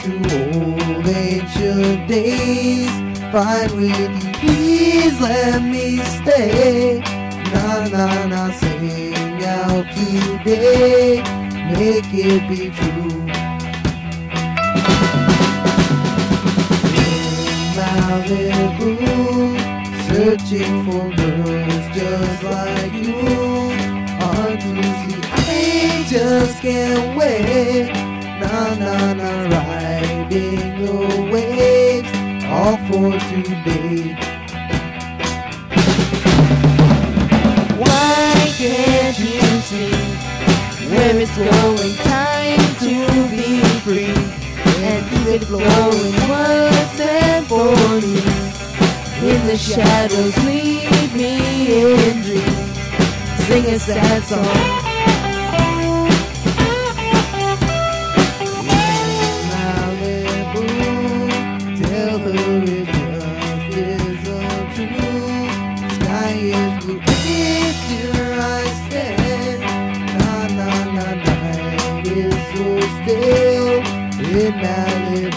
to old ancient days. Fine with you, please let me stay. Na na na, sing out today, make it be true. In Malibu, searching for girls just like you. On Tuesday, I just can't wait. Na na na, riding the waves, all for today. Why can't you see where it's going? Time to be free and keep it flowing once and for me. In the shadows, leave me in dreams. Sing a sad song. Malibu, tell her it just isn't true. Sky is blue if your eyes stand. Na na na, night is so still in Malibu.